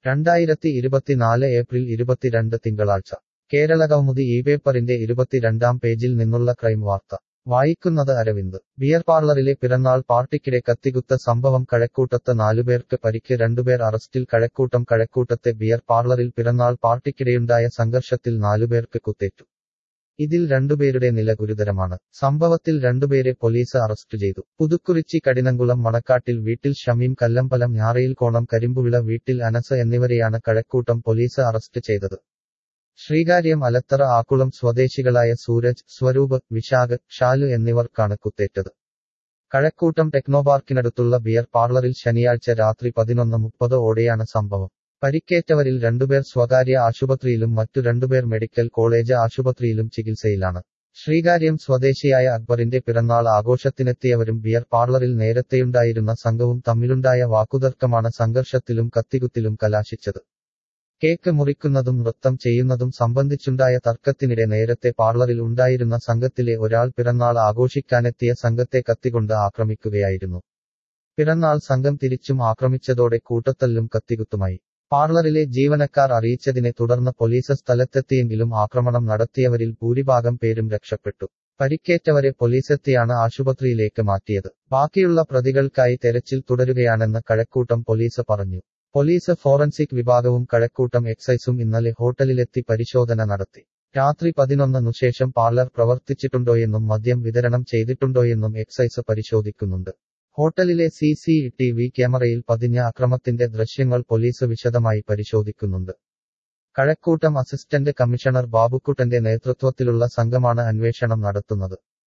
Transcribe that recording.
2024 April 22 തിങ്കളാഴ്ച കേരളകൗമുദി ഈ പേപ്പറിന്റെ 22-ാം പേജിൽ നിന്നുള്ള ക്രൈം വാർത്ത വായിക്കുന്നത് അരവിന്ദ്. ബിയർ പാർലറിലെ പിറന്നാൾ പാർട്ടിക്കിടെ കത്തികുത്ത സംഭവം കഴക്കൂട്ടത്ത് 4 പേർക്ക് പരിക്ക്, 2 പേർ അറസ്റ്റിൽ. കഴക്കൂട്ടത്തെ ബിയർ പാർലറിൽ പിറന്നാൾ പാർട്ടിക്കിടെയുണ്ടായ സംഘർഷത്തിൽ 4 പേർക്ക് കുത്തേറ്റു. ഇതിൽ 2 പേരുടെ നില ഗുരുതരമാണ്. സംഭവത്തിൽ 2 പേരെ പോലീസ് അറസ്റ്റ് ചെയ്തു. പുതുക്കുറിച്ചി കഠിനംകുളം മണക്കാട്ടിൽ വീട്ടിൽ ഷമീം, കല്ലമ്പലം ഞാറയിൽക്കോണം കരിമ്പുവിള വീട്ടിൽ അനസ് എന്നിവരെയാണ് കഴക്കൂട്ടം പോലീസ് അറസ്റ്റ് ചെയ്തത്. ശ്രീകാര്യം അലത്തറ ആക്കുളം സ്വദേശികളായ സൂരജ്, സ്വരൂപ്, വിശാഖ്, ഷാലു എന്നിവർക്കാണ് കുത്തേറ്റത്. കഴക്കൂട്ടം ടെക്നോപാർക്കിനടുത്തുള്ള ബിയർ പാർലറിൽ ശനിയാഴ്ച രാത്രി 11:30 ഓടെയാണ് സംഭവം. പരിക്കേറ്റവരിൽ 2 പേർ സ്വകാര്യ ആശുപത്രിയിലും മറ്റു 2 പേർ മെഡിക്കൽ കോളേജ് ആശുപത്രിയിലും ചികിത്സയിലാണ്. ശ്രീകാര്യം സ്വദേശിയായ അക്ബറിന്റെ പിറന്നാൾ ആഘോഷത്തിനെത്തിയവരും ബിയർ പാർലറിൽ നേരത്തെയുണ്ടായിരുന്ന സംഘവും തമ്മിലുണ്ടായ വാക്കുതർക്കമാണ് സംഘർഷത്തിലും കത്തികുത്തിലും കലാശിച്ചത്. കേക്ക് മുറിക്കുന്നതും നൃത്തം ചെയ്യുന്നതും സംബന്ധിച്ചുണ്ടായ തർക്കത്തിനിടെ നേരത്തെ പാർലറിൽ ഉണ്ടായിരുന്ന സംഘത്തിലെ ഒരാൾ പിറന്നാൾ ആഘോഷിക്കാനെത്തിയ സംഘത്തെ കത്തികൊണ്ട് ആക്രമിക്കുകയായിരുന്നു. പിറന്നാൾ സംഘം തിരിച്ചും ആക്രമിച്ചതോടെ കൂട്ടത്തല്ലും കത്തികുത്തുമായി. പാർലറിലെ ജീവനക്കാർ അറിയിച്ചതിനെ തുടർന്ന് പോലീസ് സ്ഥലത്തെത്തിയെങ്കിലും ആക്രമണം നടത്തിയവരിൽ ഭൂരിഭാഗം പേരും രക്ഷപ്പെട്ടു. പരിക്കേറ്റവരെ പോലീസെത്തിയാണ് ആശുപത്രിയിലേക്ക് മാറ്റിയത്. ബാക്കിയുള്ള പ്രതികൾക്കായി തെരച്ചിൽ തുടരുകയാണെന്ന് കഴക്കൂട്ടം പോലീസ് പറഞ്ഞു. പോലീസ് ഫോറൻസിക് വിഭാഗവും കഴക്കൂട്ടം എക്സൈസും ഇന്നലെ ഹോട്ടലിലെത്തി പരിശോധന നടത്തി. രാത്രി 11 ശേഷം പാർലർ പ്രവർത്തിച്ചിട്ടുണ്ടോയെന്നും മദ്യം വിതരണം ചെയ്തിട്ടുണ്ടോയെന്നും എക്സൈസ് പരിശോധിക്കുന്നുണ്ട്. ഹോട്ടലിലെ CCTV ക്യാമറയിൽ പതിഞ്ഞ അക്രമത്തിന്റെ ദൃശ്യങ്ങൾ പോലീസ് വിശദമായി പരിശോധിക്കുന്നുണ്ട്. കഴക്കൂട്ടം അസിസ്റ്റന്റ് കമ്മീഷണർ ബാബുക്കുട്ടന്റെ നേതൃത്വത്തിലുള്ള സംഘമാണ് അന്വേഷണം നടത്തുന്നത്.